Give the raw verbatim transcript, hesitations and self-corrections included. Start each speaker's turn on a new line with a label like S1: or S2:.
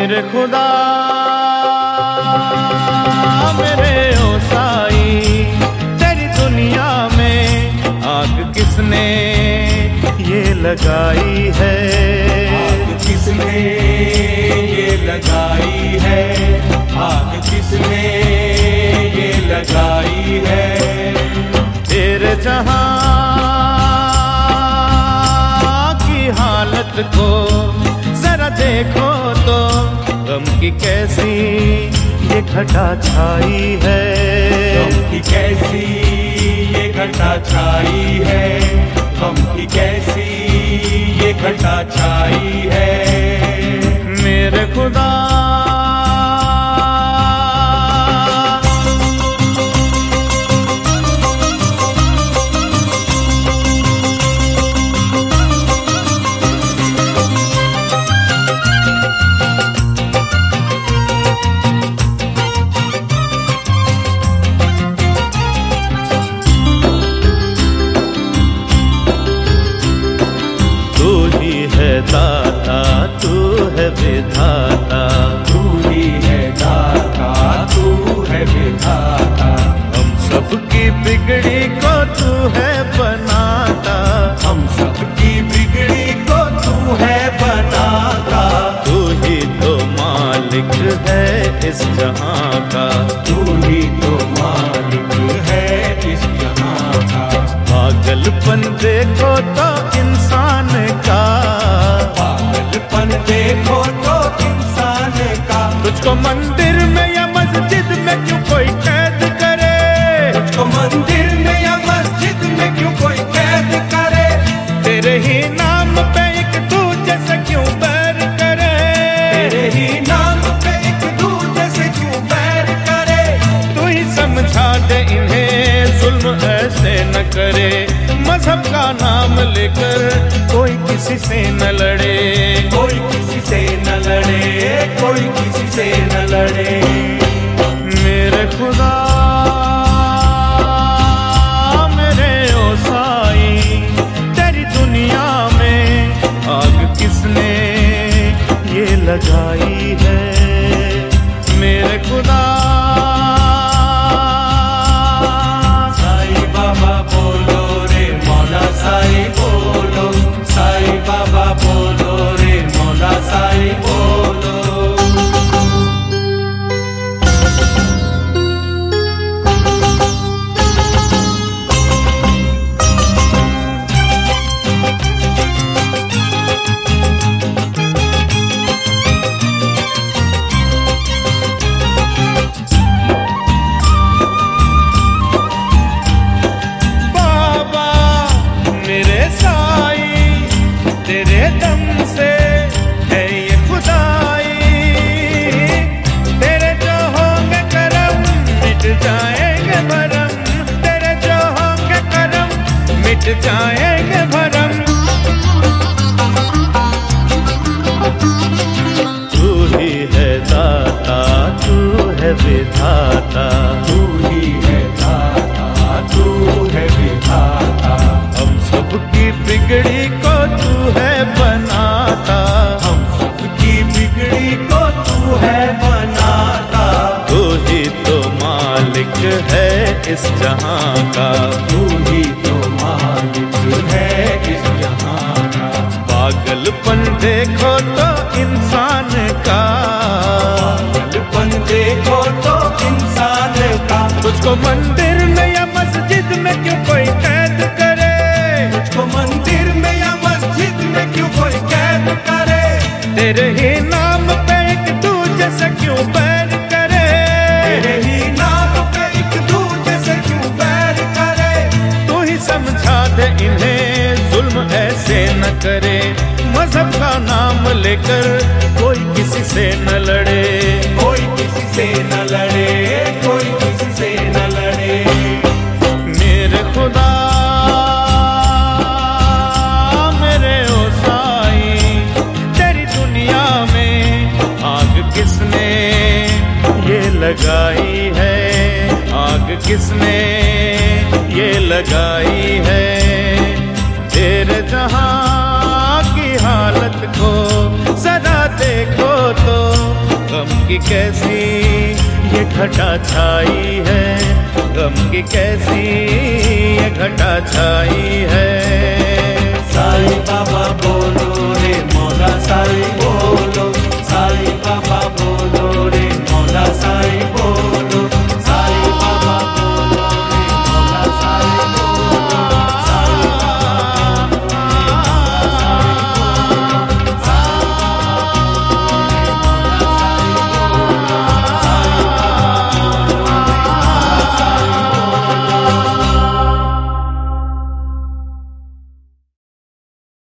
S1: मेरे खुदा मेरे ओ साई, तेरी दुनिया में आग किसने ये लगाई है?
S2: आग किसने ये लगाई है? आग किसने ये लगाई है?
S1: तेरे जहां की हालत को जरा देखो तो, गम की कैसी ये घटा छाई है।
S2: गम की कैसी ये घटा छाई है। गम की कैसी ये घटा छाई है।
S1: मेरे खुदा दाता, तू है विधाता,
S2: तू ही है दाता, तू है विधाता।
S1: हम सबकी बिगड़ी को तू है बनाता,
S2: हम सबकी बिगड़ी को तू है बनाता।
S1: तू ही तो मालिक है इस जहां का,
S2: तू ही तो मालिक है इस जहां का।
S1: पागलपन देखो तो इंसान का,
S2: पागलपन देखो तो इंसान का।
S1: तुझको मंदिर में या मस्जिद में क्यों कोई कैद करे?
S2: तुझको मंदिर में या मस्जिद में क्यों कोई कैद करे?
S1: तेरे ही नाम पे एक दूजे से क्यों बैर करे?
S2: तेरे ही नाम पे एक दूजे से क्यों बैर करे?
S1: तू ही समझा दे इन्हें जुल्म ऐसे न करे। मजहब का नाम लेकर कोई किसी से न लड़े,
S2: कोई किसी से न लड़े, कोई किसी से न लड़े।
S1: मेरे खुदा मेरे ओ साई, तेरी दुनिया में आग किसने ये लगाई है? मेरे खुदा
S2: साई बाबा बोलो रे मौला साई बोलो, साई बाबा बोलो रे मौला साई बोलो।
S1: तेरे दम से है ये खुदाई, तेरे जो होंगे करम मिट जाएंगे भरम, तेरे जो होंगे करम मिट जाएंगे भरम। तू ही है दाता, तू है विधाता,
S2: तू ही है दाता, तू है विधाता।
S1: हम सबकी बिगड़ी को तू है बनाता,
S2: हम सबकी बिगड़ी को तू है बनाता।
S1: तू ही तो मालिक है इस जहां का,
S2: तू ही तो मालिक है इस जहां का।
S1: पागलपन देखो तो इंसान का,
S2: पागलपन देखो तो इंसान का।
S1: तुझको मंदिर में या मस्जिद में क्यों कोई कैद करे?
S2: तुझको मंदिर में या मस्जिद में क्यों कोई कैद करे?
S1: तेरे ही नाम पे एक दूजे से क्यों बैर करे?
S2: तेरे ही नाम पे एक दूजे से क्यों बैर करे?
S1: तू ही समझा दे इन्हें जुल्म ऐसे न करे। मजहब का नाम लेकर कोई किसी से न लड़े,
S2: कोई किसी से न लड़े, कोई किसी से न लड़े।
S1: मेरे खुदा मेरे ओ साई, तेरी दुनिया में आग किसने ये लगाई है? आग किसने ये लगाई है? तेरे जहां की हालत को जरा देखो तो, की कैसी ये घटा छाई है, गम की कैसी ये घटा छाई है।
S2: साईं बाबा बोलो रे मौला साईं।